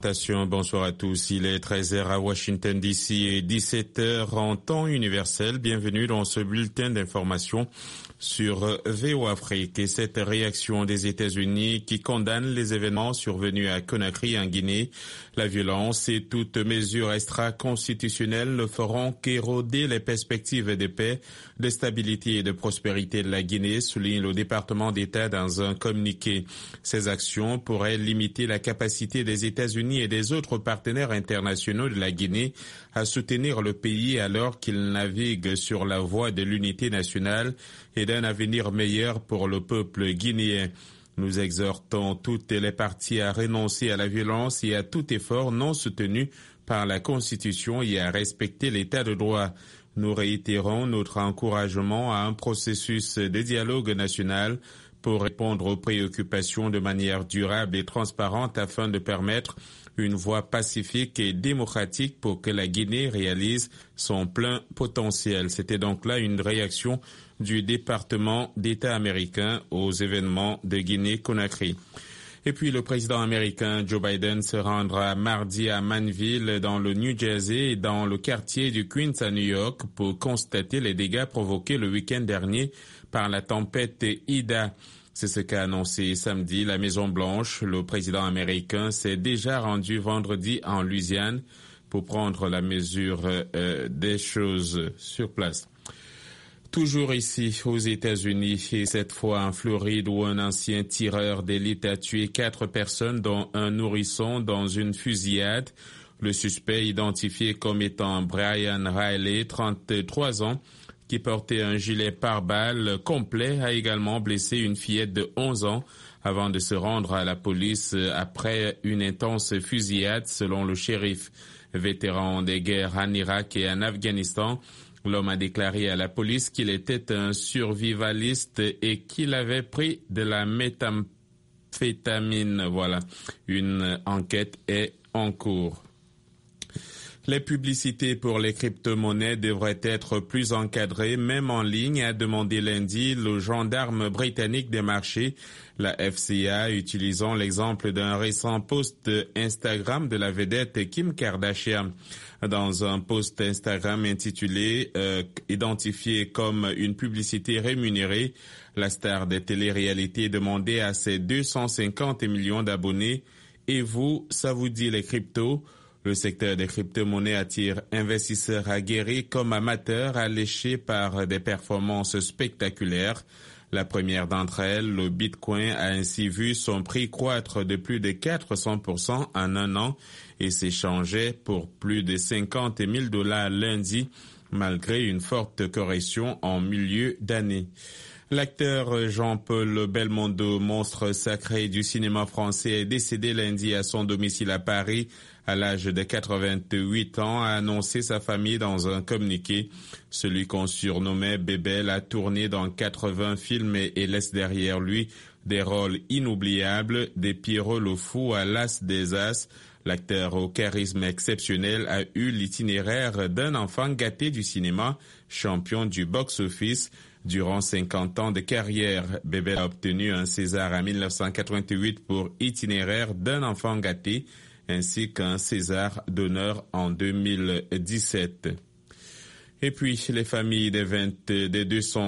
Bonsoir à tous, il est 13h à Washington DC et 17h en temps universel. Bienvenue dans ce bulletin d'information sur VOA Afrique et cette réaction des États-Unis qui condamne les événements survenus à Conakry en Guinée. La violence et toute mesure extra-constitutionnelle ne feront qu'éroder les perspectives de paix, de stabilité et de prospérité de la Guinée, souligne le département d'État dans un communiqué. Ces actions pourraient limiter la capacité des États-Unis et des autres partenaires internationaux de la Guinée à soutenir le pays alors qu'il navigue sur la voie de l'unité nationale et d'un avenir meilleur pour le peuple guinéen. Nous exhortons toutes les parties à renoncer à la violence et à tout effort non soutenu par la Constitution et à respecter l'état de droit. Nous réitérons notre encouragement à un processus de dialogue national pour répondre aux préoccupations de manière durable et transparente afin de permettre une voie pacifique et démocratique pour que la Guinée réalise son plein potentiel. C'était donc là une réaction du département d'État américain aux événements de Guinée-Conakry. Et puis le président américain Joe Biden se rendra mardi à Manville dans le New Jersey et dans le quartier du Queens à New York pour constater les dégâts provoqués le week-end dernier par la tempête Ida. C'est ce qu'a annoncé samedi la Maison-Blanche. Le président américain s'est déjà rendu vendredi en Louisiane pour prendre la mesure des choses sur place. Toujours ici aux États-Unis et cette fois en Floride où un ancien tireur d'élite a tué 4 personnes dont un nourrisson dans une fusillade. Le suspect identifié comme étant Brian Riley, 33 ans, qui portait un gilet pare-balles complet, a également blessé une fillette de 11 ans avant de se rendre à la police après une intense fusillade, selon le shérif. Vétéran des guerres en Irak et en Afghanistan, l'homme a déclaré à la police qu'il était un survivaliste et qu'il avait pris de la méthamphétamine. Voilà, une enquête est en cours. Les publicités pour les crypto-monnaies devraient être plus encadrées, même en ligne, a demandé lundi le gendarme britannique des marchés, la FCA, utilisant l'exemple d'un récent post Instagram de la vedette Kim Kardashian. Dans un post Instagram intitulé identifié comme une publicité rémunérée, la star des téléréalités demandait à ses 250 millions d'abonnés « Et vous, ça vous dit les cryptos ?» Le secteur des crypto-monnaies attire investisseurs aguerris comme amateurs alléchés par des performances spectaculaires. La première d'entre elles, le Bitcoin, a ainsi vu son prix croître de plus de 400% en un an et s'échangeait pour plus de 50 000 $ lundi, malgré une forte correction en milieu d'année. L'acteur Jean-Paul Belmondo, monstre sacré du cinéma français, est décédé lundi à son domicile à Paris à l'âge de 88 ans, a annoncé sa famille dans un communiqué. Celui qu'on surnommait Bébel a tourné dans 80 films et laisse derrière lui des rôles inoubliables, des Pierrot le Fou à l'As des As. L'acteur au charisme exceptionnel a eu l'itinéraire d'un enfant gâté du cinéma, champion du box-office. Durant 50 ans de carrière, Bébel a obtenu un César en 1988 pour itinéraire d'un enfant gâté, ainsi qu'un César d'honneur en 2017. Et puis, les familles des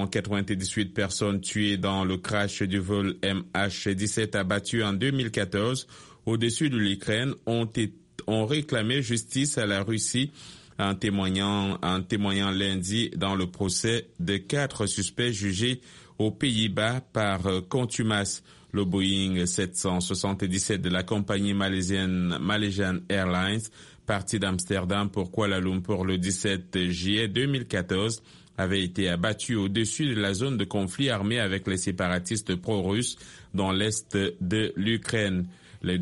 298 personnes tuées dans le crash du vol MH17 abattu en 2014 au-dessus de l'Ukraine ont réclamé justice à la Russie en témoignant lundi dans le procès de 4 suspects jugés aux Pays-Bas par contumace. Le Boeing 777 de la compagnie Malaysian Airlines, parti d'Amsterdam pour Kuala Lumpur le 17 juillet 2014, avait été abattu au-dessus de la zone de conflit armé avec les séparatistes pro-russes dans l'est de l'Ukraine. Les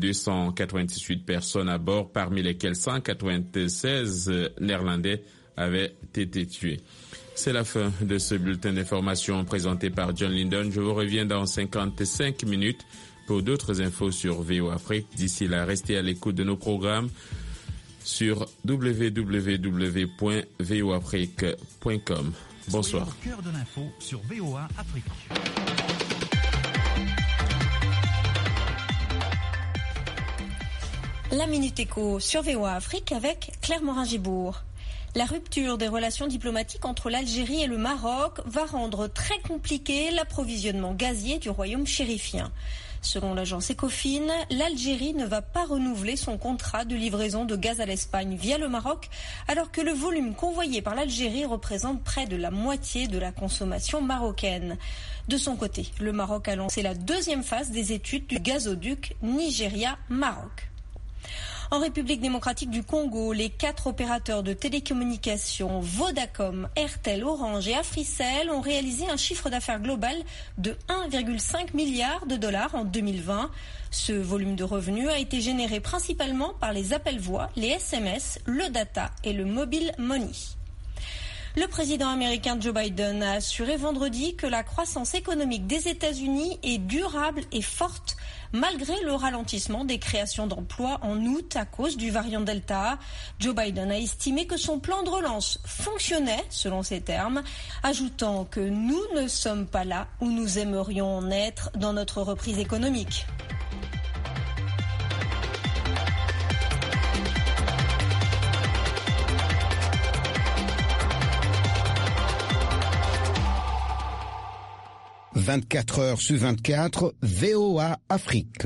298 personnes à bord, parmi lesquelles 196 Néerlandais, avaient été tués. C'est la fin de ce bulletin d'information présenté par John Lindon. Je vous reviens dans 55 minutes pour d'autres infos sur VOA Afrique. D'ici là, restez à l'écoute de nos programmes sur www.voafrique.com. Bonsoir. Soyez au cœur de l'info sur VOA Afrique. La Minute Éco sur VOA Afrique avec Claire Morin-Gibourg. La rupture des relations diplomatiques entre l'Algérie et le Maroc va rendre très compliqué l'approvisionnement gazier du royaume chérifien. Selon l'agence Ecofin, l'Algérie ne va pas renouveler son contrat de livraison de gaz à l'Espagne via le Maroc, alors que le volume convoyé par l'Algérie représente près de la moitié de la consommation marocaine. De son côté, le Maroc a lancé la deuxième phase des études du gazoduc Nigeria-Maroc. En République démocratique du Congo, les 4 opérateurs de télécommunications Vodacom, Airtel, Orange et Africell ont réalisé un chiffre d'affaires global de 1,5 milliard de dollars en 2020. Ce volume de revenus a été généré principalement par les appels voix, les SMS, le data et le mobile money. Le président américain Joe Biden a assuré vendredi que la croissance économique des États-Unis est durable et forte, malgré le ralentissement des créations d'emplois en août à cause du variant Delta. Joe Biden a estimé que son plan de relance fonctionnait, selon ses termes, ajoutant que nous ne sommes pas là où nous aimerions en être dans notre reprise économique. « 24 heures sur 24, VOA Afrique.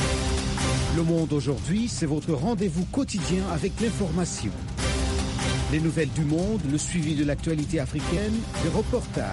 Le Monde aujourd'hui, c'est votre rendez-vous quotidien avec l'information. Les nouvelles du monde, le suivi de l'actualité africaine, des reportages.